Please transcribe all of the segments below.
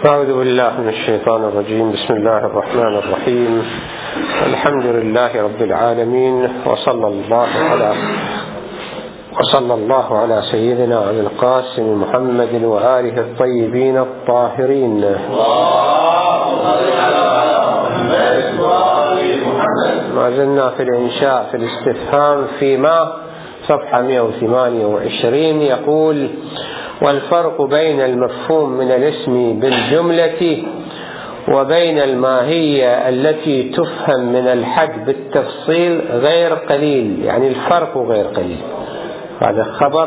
أعوذ بالله من الشيطان الرجيم. بسم الله الرحمن الرحيم. الحمد لله رب العالمين، وصلى الله على سيدنا أبي القاسم محمد وآله الطيبين الطاهرين. ما زلنا في الإنشاء في الاستفهام فيما صفحة 128 يقول: والفرق بين المفهوم من الاسم بالجملة وبين الماهية التي تفهم من الحد بالتفصيل غير قليل. يعني الفرق غير قليل، هذا خبر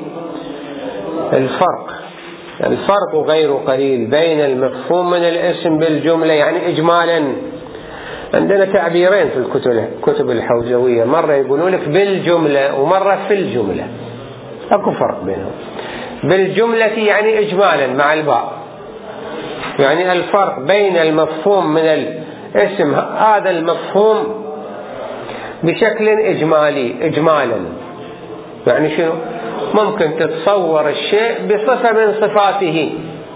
للفرق. الفرق غير قليل بين المفهوم من الاسم بالجملة، يعني إجمالا. عندنا تعبيرين في الكتب الحوزوية، مرة يقولون لك بالجملة ومرة في الجملة، أكو فرق بينهم. بالجملة يعني إجمالا مع الباء، يعني الفرق بين المفهوم من الاسم، هذا المفهوم بشكل إجمالا. يعني شنو؟ ممكن تتصور الشيء بصفة من صفاته.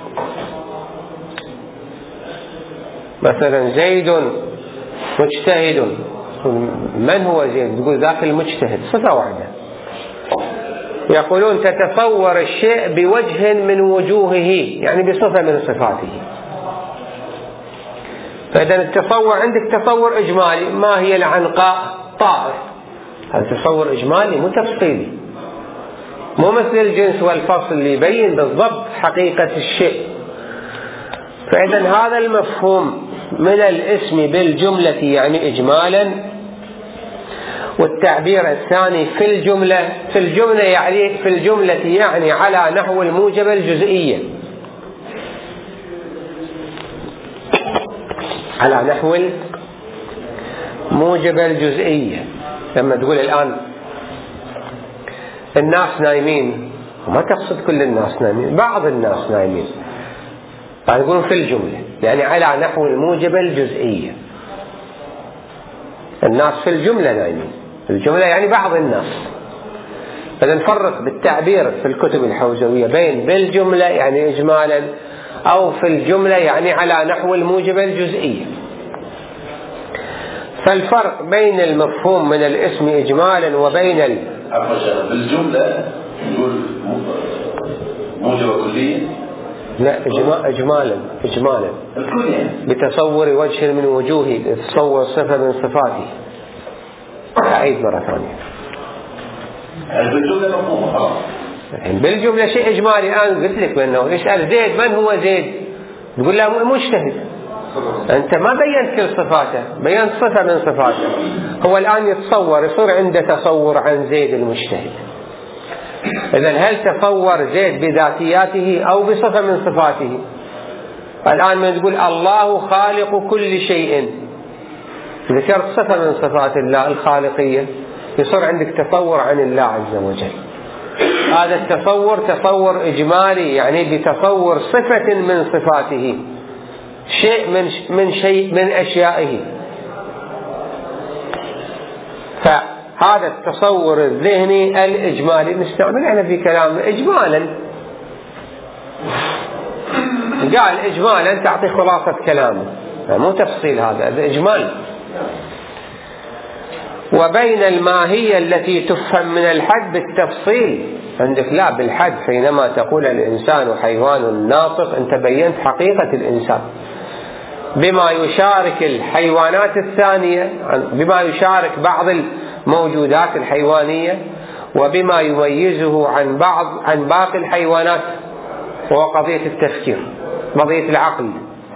مثلا زيد مجتهد، من هو زيد؟ تقول ذاك المجتهد، صفة واحدة. يقولون تتصور الشيء بوجه من وجوهه، يعني بصفة من صفاته. فإذا التصور عندك تصور إجمالي، ما هي العنقاء؟ طائر. هذا تصور إجمالي مو تفصيلي، مو مثل الجنس والفصل اللي يبين بالضبط حقيقة الشيء. فإذا هذا المفهوم من الاسم بالجملة يعني إجمالا، والتعبير الثاني في الجملة يعني على نحو الموجبة الجزئية، على نحو الموجبة الجزئية. لما تقول الآن الناس نايمين، وما تقصد كل الناس نايمين، بعض الناس نايمين، فيقولون في الجملة يعني على نحو الموجبة الجزئية. الناس في الجملة نايمين، الجملة يعني بعض الناس. فنفرق بالتعبير في الكتب الحوزوية بين بالجملة يعني إجمالا، أو في الجملة يعني على نحو الموجبة الجزئية. فالفرق بين المفهوم من الاسم إجمالا وبين بالجملة نقول موجبة كلية، لا إجمالا بتصور وجه من وجوهه، تصور صفة من صفاته. أعيد مرة ثانية. بالجملة مفهوم خلاص. بالجملة شيء إجمالي. أنا قلت لك بأنه يسأل زيد من هو زيد، تقول له مجتهد. أنت ما بينت كل صفاته، بينت صفة من صفاته. هو الآن يصير عنده تصور عن زيد المجتهد. إذن هل تصور زيد بذاتياته أو بصفة من صفاته؟ الآن من تقول الله خالق كل شيء، ذكرت صفة من صفات الله الخالقية، يصير عندك تصور عن الله عز وجل. هذا التصور تصور إجمالي، يعني بتصور صفة من صفاته، شيء من أشيائه. فهذا التصور الذهني الإجمالي نستعمل احنا في كلامنا إجمالا. قال إجمالا تعطي خلاصة كلامه، مو تفصيل، هذا إجمال. وبين الماهية التي تفهم من الحد بالتفصيل، عندك لا بالحد. حينما تقول الإنسان حيوان ناطق، أنت بينت حقيقة الإنسان بما يشارك الحيوانات الثانية، بما يشارك بعض الموجودات الحيوانية، وبما يميزه عن باقي الحيوانات، وهو قضية التفكير، قضية العقل.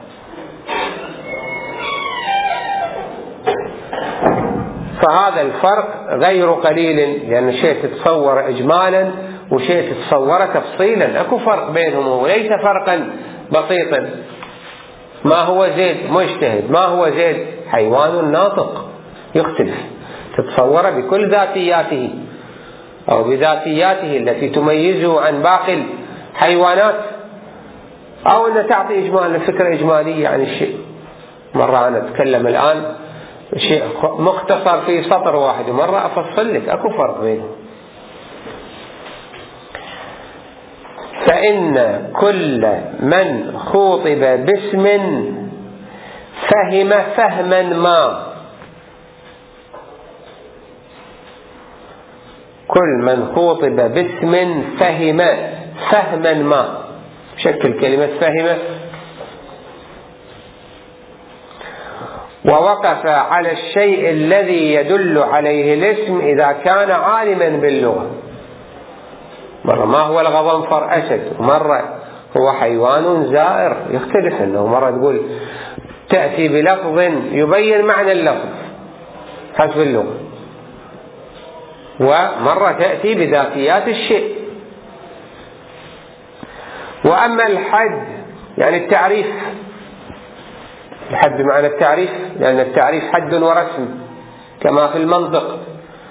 فهذا الفرق غير قليل، لأن شيء تتصور إجمالا وشيء تتصور تفصيلا، أكو فرق بينهم، وليس فرقا بسيطا. ما هو زيد مجتهد، ما هو زيد حيوان ناطق، يختلف. تتصور بكل ذاتياته أو بذاتياته التي تميزه عن باقي الحيوانات، أو أن تعطي إجمالا فكرة إجمالية عن الشيء. مرة أنا أتكلم الآن شيء مختصر في سطر واحد، ومرة أفصل لك، أكو فرق بينهم. فإن كل من خوطب باسم فهم فهما ما، كل من خوطب باسم فهم فهما ما، شكل كلمة فهم. ووقف على الشيء الذي يدل عليه الاسم إذا كان عالما باللغة. مرة ما هو الغضنفر أسد، ومرة هو حيوان زائر، يختلف. أنه مرة تقول تأتي بلفظ يبين معنى اللفظ حسب اللغة، ومرة تأتي بذاتيات الشيء. وأما الحد يعني التعريف، الحد بمعنى التعريف، لأن التعريف حد ورسم كما في المنطق،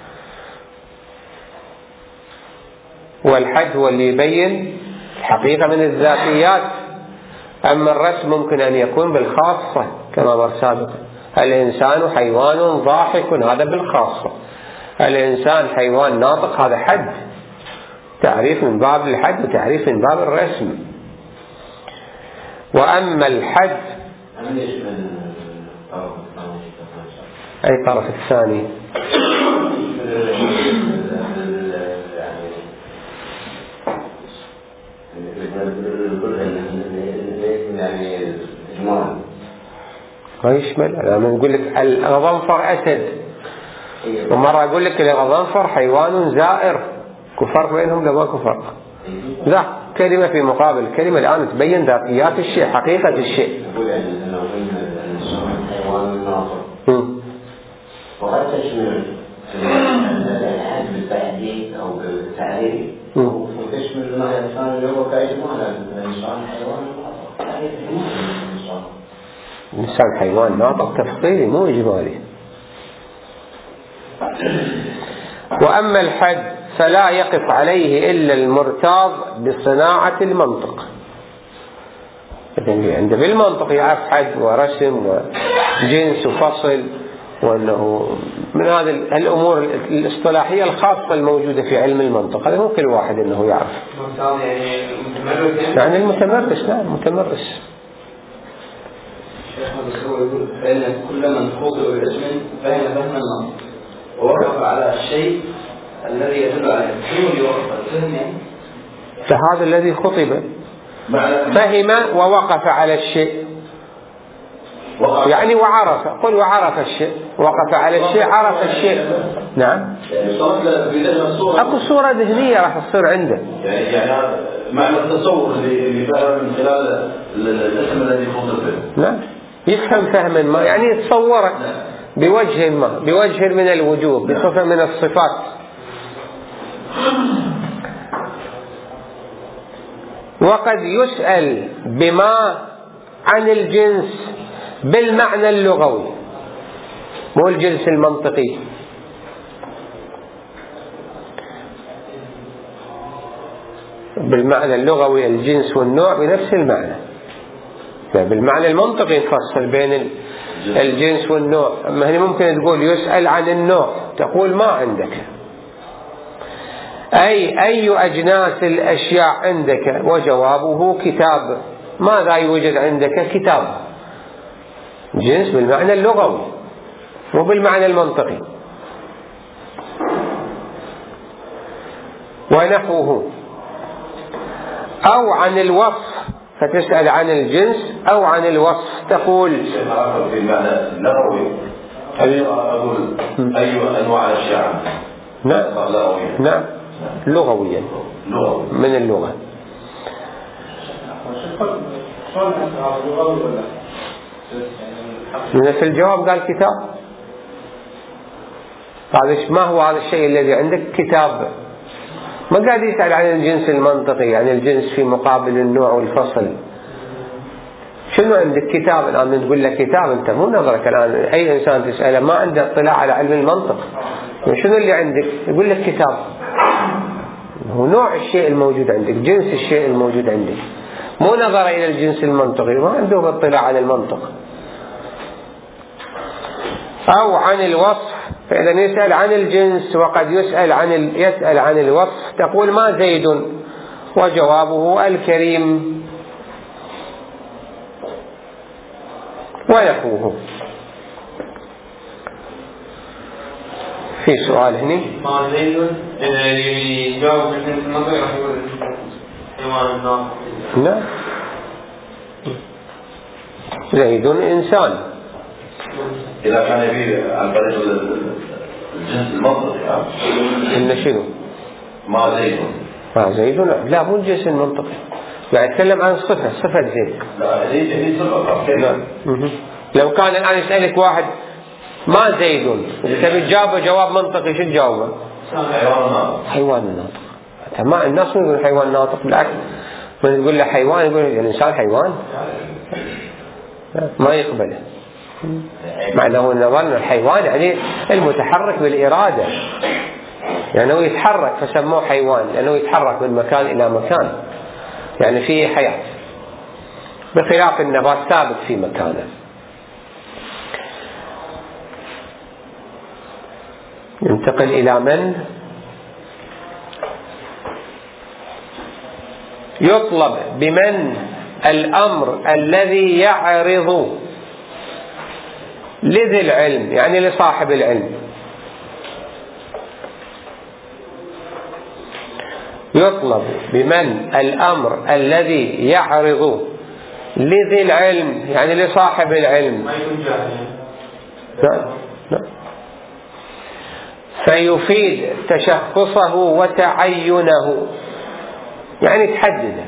والحد هو اللي يبين الحقيقة من الذاتيات. أما الرسم ممكن أن يكون بالخاصة كما مر سابقا، الإنسان حيوان ضاحك، هذا بالخاصة. الإنسان حيوان ناطق، هذا حد، تعريف من باب الحد وتعريف من باب الرسم. وأما الحد أي طرف الثاني ما يشمل. أنا نقول لك الغضنفر أسد، ومرة أقول لك الغضنفر حيوان زائر، كفر بينهم لا ما كفر؟ لا، كلمة في مقابل كلمة الآن تبين ذاتيات الشيء، حقيقة الشيء. وقد تشمل الحد بالتحديد أو بالتعريف، وتشمل ما الإنسان اللي هو كإجمالا، الإنسان حيوان الإنسان حيوان ناطق تفصيلي مو إجمالي. وأما الحد فلا يقف عليه إلا المرتاض بصناعة المنطق. عند بالمنطق يعرف حد ورسم وجنس وفصل، وأنه من هذه الأمور الاصطلاحية الخاصة الموجودة في علم المنطق، هذا مو كل واحد أنه يعرف. يعني المتمرس، لا المتمرس. هو يقول فإن كل من خوطب باسم فهم فهما ما، ووقف على الشيء الذي يدل عليه. شنو يوقف الفهم يعني؟ فهذا الذي خطب فهم ووقف على الشيء، يعني وعرف، قل وعرف الشيء، وقف على الشيء عرف الشيء. نعم، اكو صورة ذهنية راح تصير عنده، يعني معنى التصور اللي فهم من خلال الاسم الذي خطب به. نعم، يفهم فهما ما، يعني يتصوره بوجه ما، بوجه من الوجوه، بصفة من الصفات. وقد يسأل بما عن الجنس بالمعنى اللغوي، مو الجنس المنطقي. بالمعنى اللغوي الجنس والنوع بنفس المعنى، بالمعنى المنطقي نفصل بين الجنس والنوع. أما هنا ممكن تقول يسأل عن النوع، تقول ما عندك أي أجناس الأشياء عندك، وجوابه كتاب. ماذا يوجد عندك؟ كتاب. جنس بالمعنى اللغوي مو بالمعنى المنطقي. ونحوه. أو عن الوصف، فتسأل عن الجنس أو عن الوصف، تقول في المعنى اللغوي أقول أي أنواع الأشياء. نعم لغويا من اللغة. في الجواب قال كتاب. هذا ما هو هذا الشيء الذي عندك؟ كتاب. ما قاعد يسأل عن الجنس المنطقي، يعني الجنس في مقابل النوع والفصل. شنو عندك؟ كتاب. الآن تقول لك كتاب، أنت مو نظرك الآن أي إنسان تسأله ما عنده اطلاع على علم المنطق، شنو اللي عندك؟ يقول لك كتاب. هو نوع الشيء الموجود عندك، جنس الشيء الموجود عندك، مو نظر إلى الجنس المنطقي، ما عنده اطلاع على المنطق. أو عن الوصف، فإذا يسأل عن الجنس وقد يسأل عن الوصف، تقول ما زيد وجوابه الكريم ونحوه. في سؤال هنا؟ ما زيد يجاوب مثل النظر راح يقول حيوان الناطق. لا، زيد إنسان. إذا كان يبي عن طريق الجنس المنطقي إن شنو؟ ما زيد. زيد لا، مو الجنس المنطقي، يعني يتكلم عن صفة زيد. لا، هذه صفة. لو كان الآن يسألك واحد ما زيد تبي تجاوبه جواب منطقي، شو تجاوبه؟ حيوان ناطق. ما الناس ما يقول حيوان ناطق، بالعكس من تقول له حيوان يقول الإنسان حيوان، ما يقبله. معناه أن الحيوان يعني المتحرك بالإرادة، يعني هو يتحرك فسموه حيوان لأنه يتحرك من مكان إلى مكان، يعني فيه حياة، بخلاف النبات ثابت في مكانه. ننتقل إلى من؟ يطلب بمن الأمر الذي يعرض لذي العلم، يعني لصاحب العلم. يطلب بمن الأمر الذي يعرض لذي العلم، يعني لصاحب العلم. ما يكون جاهل. لا. فيفيد تشخصه وتعينه، يعني تحدده.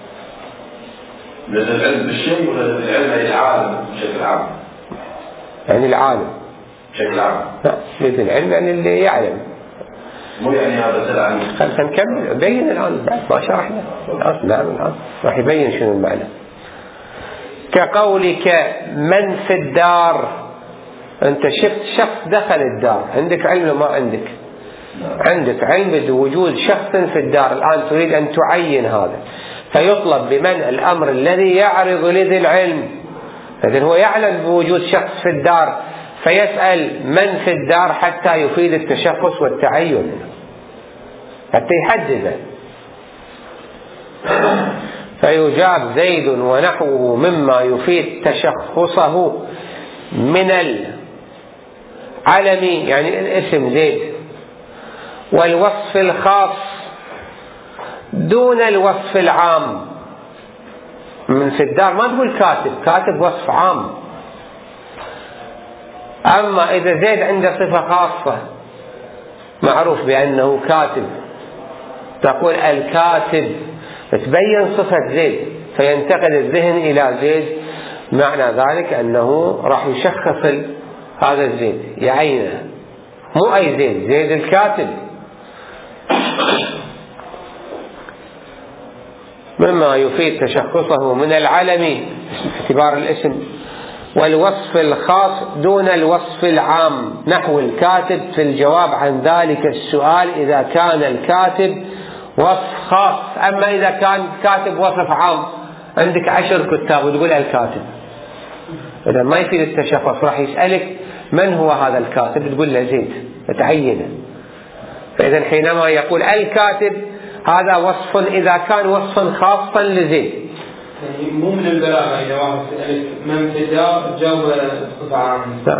لذي العلم بالشيء ولا لذي العلم العالم بشكل عام؟ يعني العالم بشكل عام. لا، لذي العلم يعني اللي يعلم. مو يعني هذا سلعة. خلنا نكمل نبين الآن بعد ما شرحنا. نعم الآن راح يبين شنو المعنى. كقولك من في الدار، أنت شفت شخص دخل الدار، عندك علم ولا ما عندك؟ عندك علم بوجود شخص في الدار، الآن تريد أن تعين هذا، فيطلب بمن الأمر الذي يعرض لذي العلم. إذن هو يعلم بوجود شخص في الدار فيسأل من في الدار حتى يفيد التشخص والتعين، حتى يحدده. فيجاب زيد ونحوه مما يفيد تشخصه من العلم، يعني الاسم زيد، والوصف الخاص دون الوصف العام. من في الدار ما تقول كاتب وصف عام. أما إذا زيد عنده صفة خاصة معروف بأنه كاتب، تقول الكاتب، تبين صفة زيد فينتقل الذهن إلى زيد، معنى ذلك أنه راح يشخص هذا الزيد، يعينه، مو أي زيد الكاتب. مما يفيد تشخصه من العلم باعتبار الاسم، والوصف الخاص دون الوصف العام، نحو الكاتب في الجواب عن ذلك السؤال إذا كان الكاتب وصف خاص. أما إذا كان كاتب وصف عام، عندك 10 كتاب وتقول الكاتب، إذا ما يفيد التشخص، راح يسألك من هو هذا الكاتب، تقول له زيد، تعينه. فإذا حينما يقول الكاتب هذا وصف إذا كان وصفا خاصا لزيد. يعني مو من البلاغة إذا واحد سألك من في الدار جاوب بصفة عامة. نعم.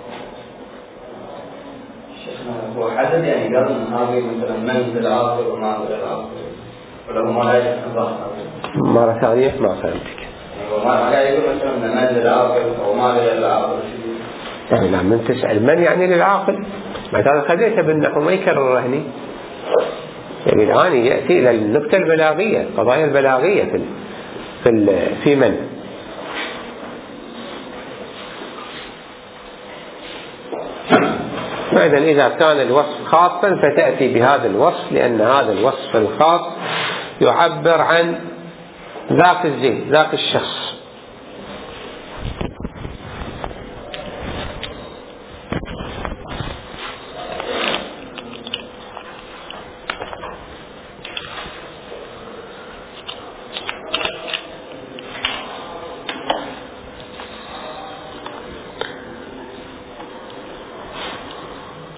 هو حدد يعني قال من هذه مثلا من في الآخر وما في الآخر، ولا ما لا يتحضر؟ مرة ثانية ما فهمتك. ما لا يقول مثلا من في الآخر وما في الآخر. يعني لما تسأل من يعني للعاقل، مثلا خذيته بالنحو ما يكرر هني. يعني الآن يأتي إلى النكتة البلاغية، القضايا البلاغية في من. فإذا إذا كان الوصف خاصا فتأتي بهذا الوصف، لأن هذا الوصف الخاص يعبر عن ذاك الزيد، ذاك الشخص.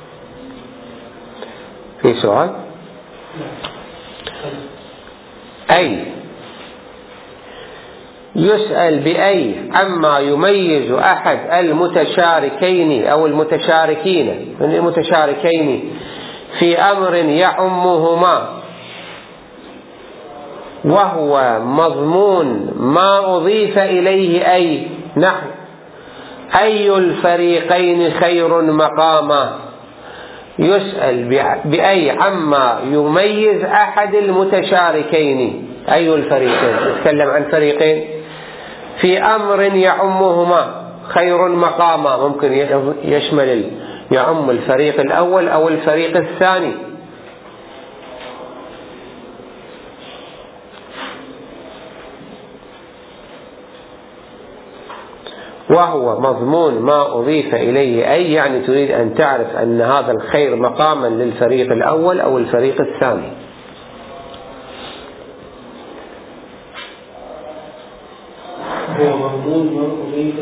في سؤال؟ أي يسأل بأي عما يميز أحد المتشاركين أو المتشاركين من المتشاركين في أمر يعمهما وهو مضمون ما أضيف إليه أي نحو أي الفريقين خير مقاما. يسأل بأي عما يميز أحد المتشاركين. أي الفريقين؟ يتكلم عن فريقين في أمر يعمهما خير مقاما، ممكن يشمل يعم الفريق الأول أو الفريق الثاني. وهو مضمون ما أضيف إليه أي، يعني تريد أن تعرف أن هذا الخير مقاما للفريق الأول أو الفريق الثاني. هو مضمون ما أضيف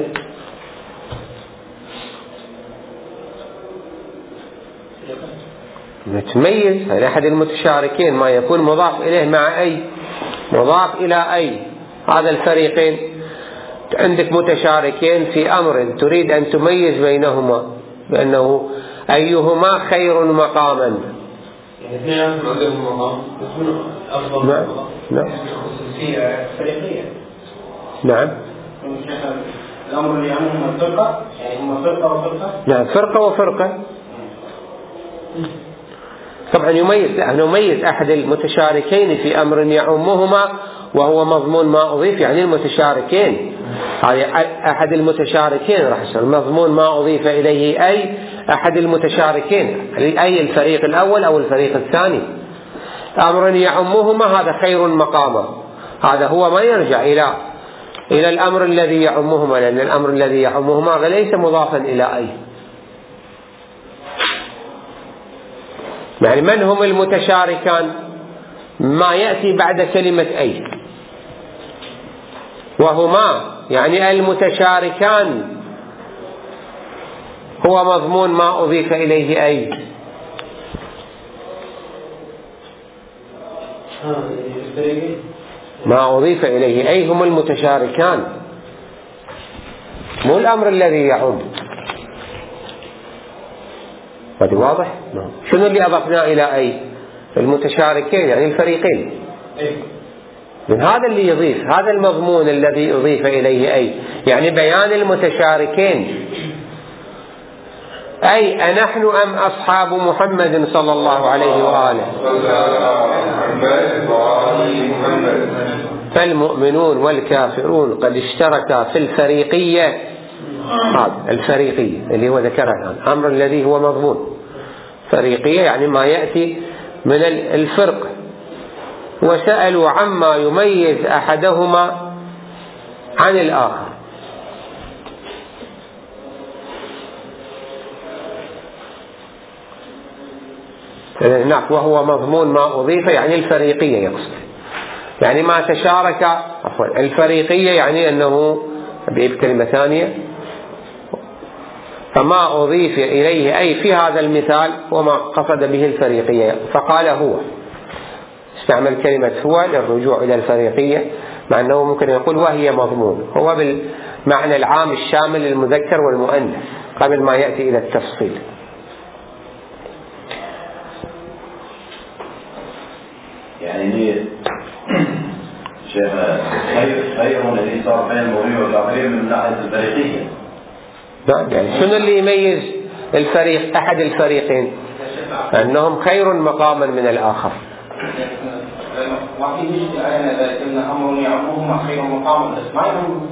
متميز عن أحد المتشاركين ما يكون مضاف إليه مع أي، مضاف إلى أي. هذا الفريقين عندك متشاركين في أمر تريد أن تميز بينهما بأنه أيهما خير مقاما. يعني اثنين عندهم مقام يكون أفضل. نعم نعم خصوصية فريقية. نعم. الأمر اللي يعمهم الفرقة، يعني هم فرقة وفرقة. نعم فرقة وفرقة. طبعا نميز أحد المتشاركين في أمر يعمهما وهو مضمون ما أضيف، يعني المتشاركين أحد المتشاركين راح يصير مضمون ما أضيف إليه أي أحد المتشاركين، أي الفريق الأول أو الفريق الثاني. أمر يعمهما هذا خير مقاما، هذا هو ما يرجع إلى الأمر الذي يعمهما، لأن الأمر الذي يعمهما ليس مضافا إلى أي. يعني من هم المتشاركان؟ ما يأتي بعد كلمة أي، وهما يعني المتشاركان هو مضمون ما أضيف إليه أي. ما أضيف إليه أي هم المتشاركان، مو الأمر الذي يعم. هذا واضح؟ شنو اللي أضفنا إلى أي؟ المتشاركين يعني الفريقين. من هذا اللي يضيف، هذا المضمون الذي أضيف إليه أي، يعني بيان المتشاركين. أي أنحن أم أصحاب محمد صلى الله عليه وآله؟ فالمؤمنون والكافرون قد اشتركا في الفريقية. هذا الفريقية اللي هو ذكرها الآن، أمر الذي هو مضمون فريقية يعني ما يأتي من الفرق. وسألوا عما يميز أحدهما عن الآخر. نعم وهو مضمون ما أضيف يعني الفريقية يقصد، يعني ما تشارك عفوا الفريقية يعني أنه بكلمة ثانية فما أضيف إليه أي في هذا المثال وما قصد به الفريقية، فقال هو، استعمل كلمة هو للرجوع إلى الفريقية، مع أنه ممكن يقول وهي مضمون، هو بالمعنى العام الشامل للمذكر والمؤنث قبل ما يأتي إلى التفصيل. يعني شيخ خير الذي صار بين المؤمنين والكافرين من ناحية الفريقية. نعم يعني شنو اللي يميز الفريق أحد الفريقين؟ أنهم خير مقاما من الآخر. واحد يجي الآية ذلك أن أمر يعمهما خير مقاما، بس ما يهم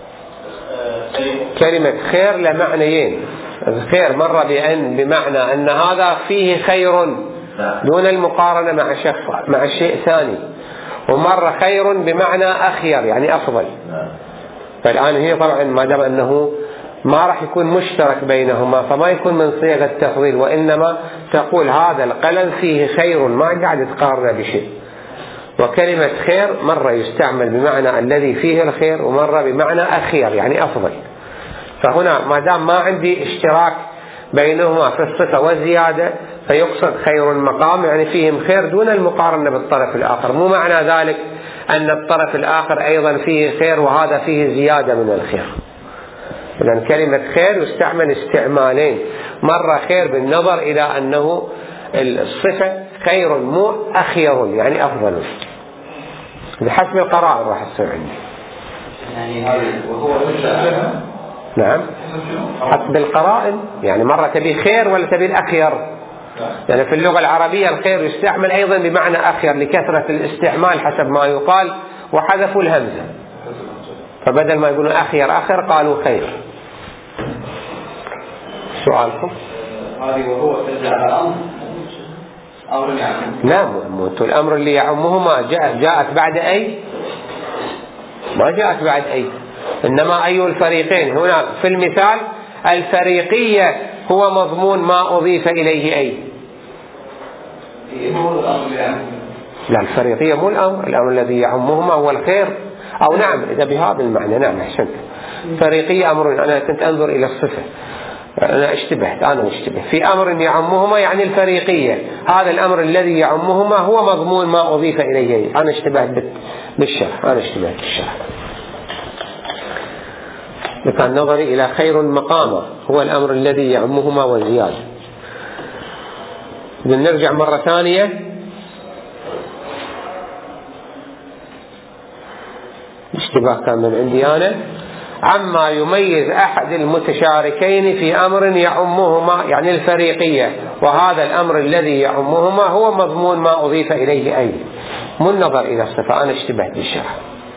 كلمة خير لمعنيين. الخير مرة بمعنى أن هذا فيه خير دون المقارنة مع الشيء ثاني، ومرة خير بمعنى أخير يعني أفضل. فالآن هي طبعا ما دام أنه ما راح يكون مشترك بينهما فما يكون من صيغة التفضيل، وإنما تقول هذا القلم فيه خير، ما قاعد تقارنه بشيء. وكلمة خير مرة يستعمل بمعنى الذي فيه الخير، ومرة بمعنى أخير يعني أفضل. فهنا ما دام ما عندي اشتراك بينهما في الصفة والزيادة، فيقصد خير مقام يعني فيهم خير دون المقارنة بالطرف الآخر. مو معنى ذلك أن الطرف الآخر أيضا فيه خير وهذا فيه زيادة من الخير. لأن كلمة خير يستعمل استعمالين، مرة خير بالنظر إلى أنه الصفة خير مو أخير يعني أفضل، بحسب القرائن راح تصير عندي. يعني هذا وهو نعم حسب القرائن، يعني مرة تبي خير ولا تبي الأخير. يعني في اللغة العربية الخير يستعمل أيضا بمعنى أخير لكثرة الاستعمال حسب ما يقال، وحذفوا الهمزة فبدل ما يقولون أخير أخر قالوا خير. سؤالكم؟ هذه وهو ترجع على أمر يعني لا مو الأمر اللي يعمه ما جاءت بعد أي، ما جاءت بعد أي، إنما أي الفريقين. هنا في المثال الفريقية هو مضمون ما أضيف إليه أي. لا الفريقية مو الأمر الذي يعمهما هو الخير، أو نعم إذا بهذا المعنى نعم أحسنت. فريقية أمر، أنا كنت أنظر إلى الصفة، أنا اشتبه في أمر يعمهما يعني الفريقية، هذا الأمر الذي يعمهما هو مضمون ما أضيف إليه. أنا اشتبهت بالشرح، كان نظري إلى خير مقامة هو الأمر الذي يعمهما وزيادة. نرجع مرة ثانية اشتباه كان من عندي أنا. عما يميز أحد المتشاركين في أمر يعمهما يعني الفريقية، وهذا الأمر الذي يعمهما هو مضمون ما أضيف إليه أي، مو النظر إلى الصفة. أنا اشتبهت بالشرح.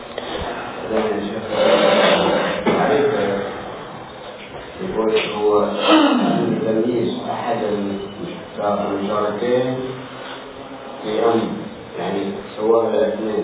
هو تمييز أحد المشاركين في أمر يعني سواء الاثنين،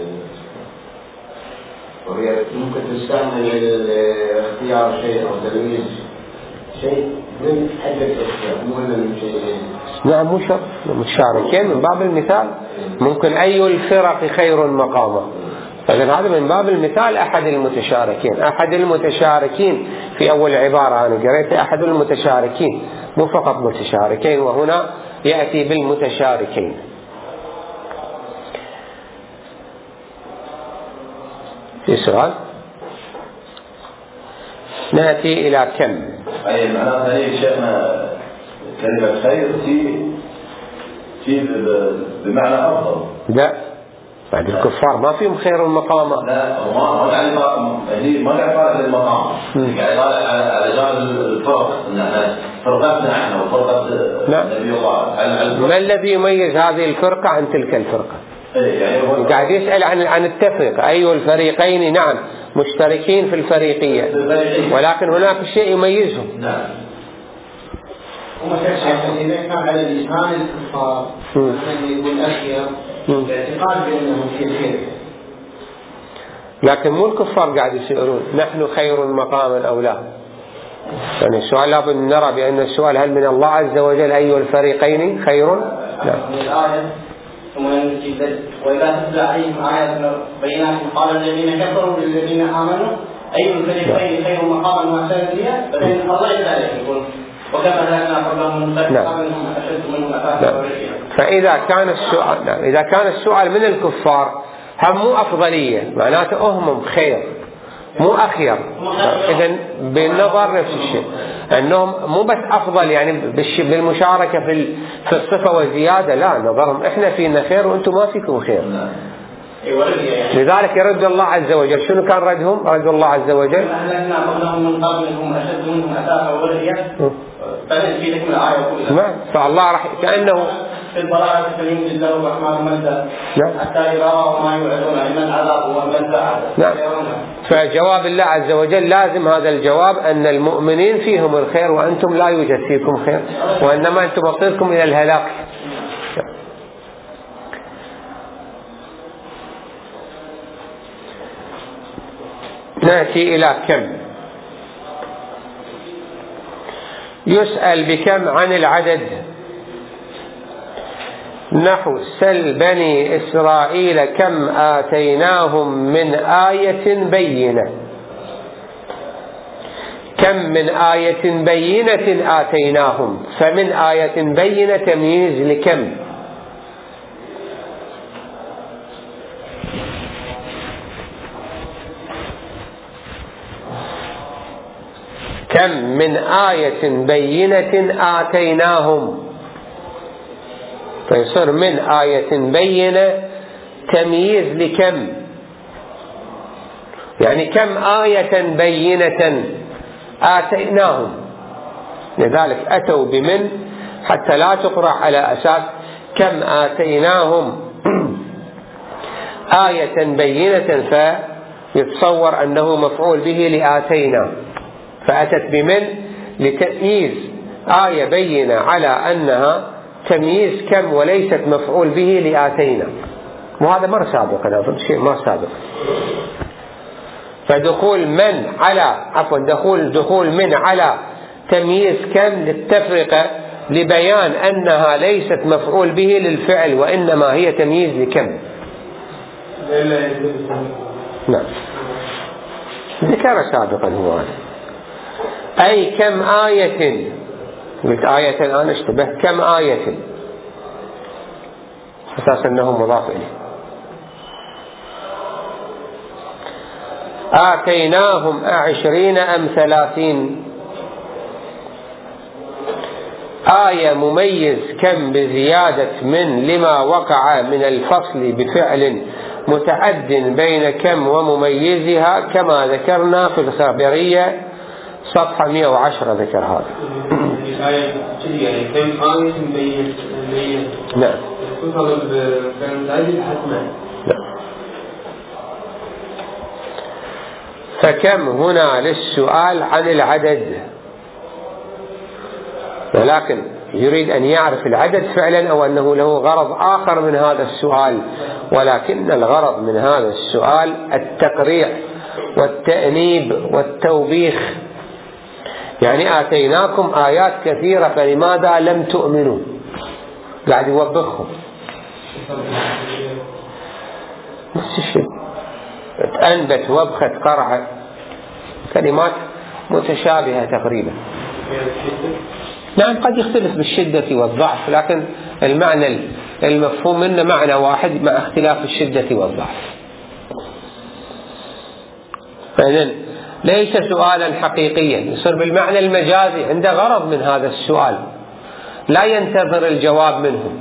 وهي ممكن تستعمل الاختيار شيء أو تمييز شيء من أجل الاختيار مو من شيء. نعم مو شرط، متشاركين من باب المثال، ممكن أي الفرق خير مقاما، فإذن هذا من باب المثال أحد المتشاركين في أول عبارة أنا قريت أحد المتشاركين مو فقط متشاركين، وهنا يأتي بالمتشاركين. في سؤال؟ نأتي إلى كم. أي معناها هي شيخنا كلمة خير في بمعنى أفضل. لا بعد الكفار ما فيهم خير المقام. لا ما يعني ما يعرف المقام، يعني على جانب الفرق ان فرقتنا احنا وفرقه النبي قال. ما الذي يميز هذه الفرقة عن تلك الفرقة؟ يعني قاعد يسأل عن التفرقة، أي الفريقين نعم مشتركين في الفريقية، ولكن هناك شيء يميزهم. نعم. إذا كان على لسان الكفار من يقول أخير باعتقاد بأنه في خير، لكن مو الكفار قاعد يسألون نحن خير مقاما أو لا. يعني السؤال لابد نرى بأن السؤال هل من الله عز وجل أي الفريقين خير؟ لا. وإذا تتلى عليهم آيات بينات قال الذين كفروا للذين آمنوا أي الفريقين خير مقاما وأحسن فإن الله ذلك يقول فإذا كان السؤال من الكفار هم مو أفضلية، معناته هم خير مو أخير. إذن بالنظر نفس الشيء، أنهم مو بس أفضل يعني بالمشاركة في الصفة والزيادة، لا، نظرهم إحنا فينا خير وأنتم ما فيكم خير. لذلك يرد الله عز وجل. شنو كان ردهم؟ رد الله عز وجل فالله راح كأنه في الضلالة فليمد الله الرحمن مدا حتى إذا رأوا ما يوعدون إما العذاب والمد. فجواب الله عز وجل لازم هذا الجواب أن المؤمنين فيهم الخير وأنتم لا يوجد فيكم خير، وإنما أنتم مصيركم إلى الهلاك. نأتي إلى كم. يسأل بكم عن العدد، نحو سل بني إسرائيل كم آتيناهم من آية بينة. كم من آية بينة آتيناهم، فمن آية بينة تمييز لكم. كم من آية بينة آتيناهم، فيصير من آية بينة تمييز لكم، يعني كم آية بينة آتيناهم. لذلك أتوا بمن حتى لا تقرأ على أساس كم آتيناهم آية بينة فيتصور أنه مفعول به لآتينا، فأتت بمن لتمييز آية بينة على أنها تمييز كم وليست مفعول به لآتينا، وهذا مر سابق، هذا شيء ما سابق. فدخول من على دخول من على تمييز كم للتفرقة لبيان أنها ليست مفعول به للفعل وإنما هي تمييز لكم. نعم ذكر سابقا هو هذا. أي كم آية، قلت آية الآن اشتبه، كم آية أساس أنه مضاف إليه. آتيناهم 20 أم 30 آية مميز كم بزيادة من لما وقع من الفصل بفعل متعد بين كم ومميزها كما ذكرنا في الخبرية صفحة 110 ذكر هذا. يعني كم آية مبينة. نعم. فكم هنا للسؤال عن العدد، ولكن يريد أن يعرف العدد فعلا أو أنه له غرض آخر من هذا السؤال، ولكن الغرض من هذا السؤال التقريع والتأنيب والتوبيخ. يعني آتيناكم آيات كثيرة فلماذا لم تؤمنوا، قاعد يوبخهم. نفس الشيء أنبت وبخة قرعة، كلمات متشابهة تقريبا. نعم قد يختلف بالشدة والضعف، لكن المعنى المفهوم منه معنى واحد مع اختلاف الشدة والضعف. فإذن ليس سؤالا حقيقيا، يصير بالمعنى المجازي، عنده غرض من هذا السؤال لا ينتظر الجواب منه.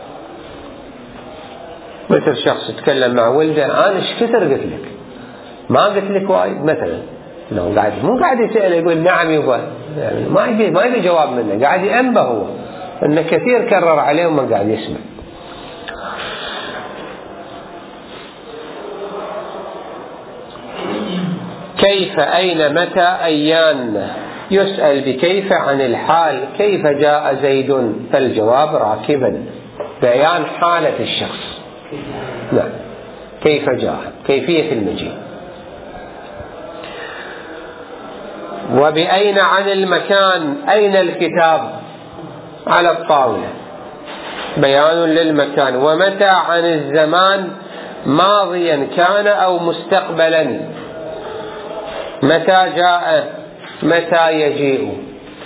مثل شخص يتكلم مع ولده، أنا ايش كثر قلت لك، ما قلت لك وايد مثلا، مو قاعد يسأل يقول نعم يبغى، يعني ما يبي جواب منه، قاعد ينبه هو انه كثير كرر عليه وما قاعد يسمع. كيف أين متى أيان، يسأل بكيف عن الحال، كيف جاء زيد، فالجواب راكبا، بيان حالة الشخص. نعم كيف جاء، كيفية المجيء. وبأين عن المكان، أين الكتاب، على الطاولة، بيان للمكان. ومتى عن الزمان، ماضيا كان أو مستقبلا، متى جاء، متى يجيء،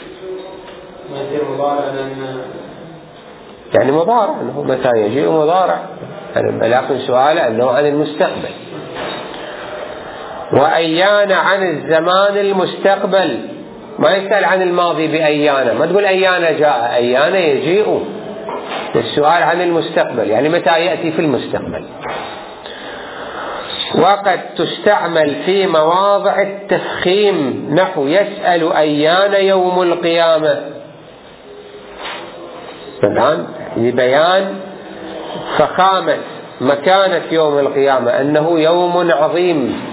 يعني مضارع، أنه متى يجيء مضارع، لكن سؤاله أنه عن المستقبل. وأيان عن الزمان المستقبل، ما يسأل عن الماضي بأيان، ما تقول أيان جاء، أيان يجيء، السؤال عن المستقبل يعني متى يأتي في المستقبل. وقد تستعمل في مواضع التفخيم، نحو يسأل أيان يوم القيامة، الآن لبيان فخامة مكانة يوم القيامة، أنه يوم عظيم.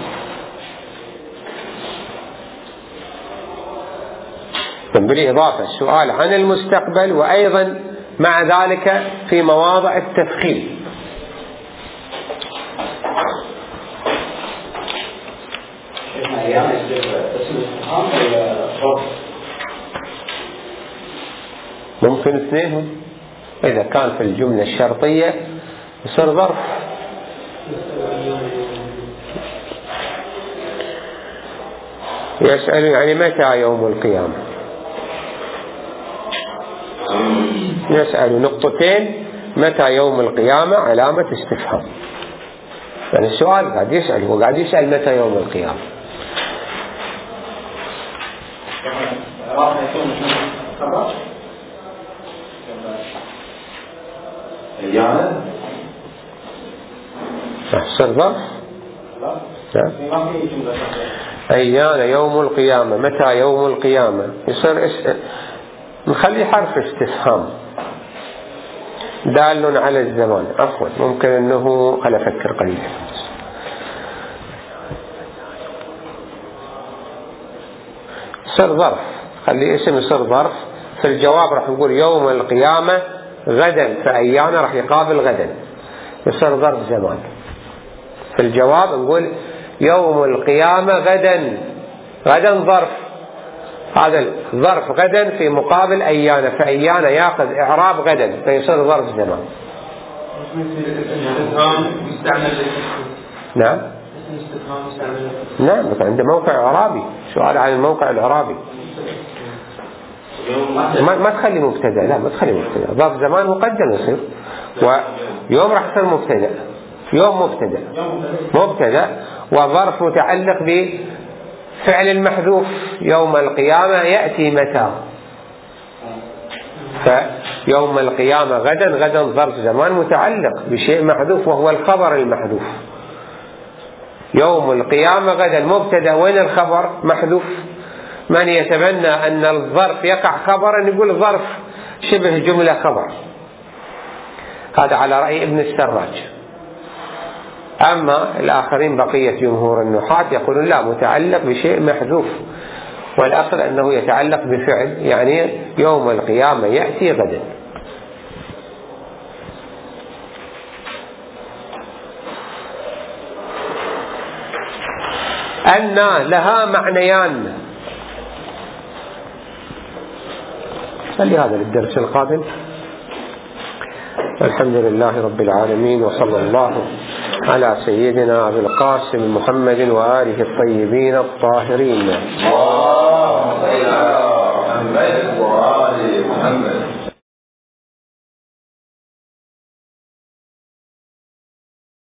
بالإضافة السؤال عن المستقبل، وأيضا مع ذلك في مواضع التفخيم. ممكن اثنينهم، إذا كان في الجملة الشرطية يصير ظرف. يسأل يعني متى يوم القيامة. يسأل نقطتين، متى يوم القيامة علامة استفهام، يعني السؤال قاعد يسأل، هو قاعد يسأل متى يوم القيامة. أحسن ظرف. أيان يوم القيامة، متى يوم القيامة، يصير نخلي حرف استفهام دال على الزمان. عفوا ممكن أنه خل أفكر قليلا. صار ظرف، خلي اسم يصير ظرف. في الجواب راح نقول يوم القيامة غدا، فأيان راح يقابل غدا، يصير ظرف زمان. في الجواب نقول يوم القيامة غدا، غدا ظرف، هذا الظرف غدا في مقابل أيان، فأيان يأخذ إعراب غدا فيصير ظرف زمان. نعم نعم، عنده موقع إعرابي، سؤال عن الموقع الإعرابي. ما تخلي مبتدأ، لا ما تخلي مبتدأ، ظرف زمان مقدم يصير، ويوم راح يصير مبتدأ، يوم مبتدأ وظرف متعلق بفعل المحذوف يوم القيامة يأتي متى، فيوم القيامة غدا، غدا ظرف زمان متعلق بشيء محذوف وهو الخبر المحذوف. يوم القيامة غدا مبتدأ، وين الخبر؟ محذوف. من يتبنى أن الظرف يقع خبرا يقول ظرف شبه جملة خبر، هذا على رأي ابن السراج. أما الآخرين بقية جمهور النحاة يقولون لا، متعلق بشيء محذوف، والأصل أنه يتعلق بفعل، يعني يوم القيامة يأتي غدا. أن لها معنيان. خلي هذا للدرس القادم. الحمد لله رب العالمين، وصلى الله على سيدنا أبي القاسم محمد وآله الطيبين الطاهرين.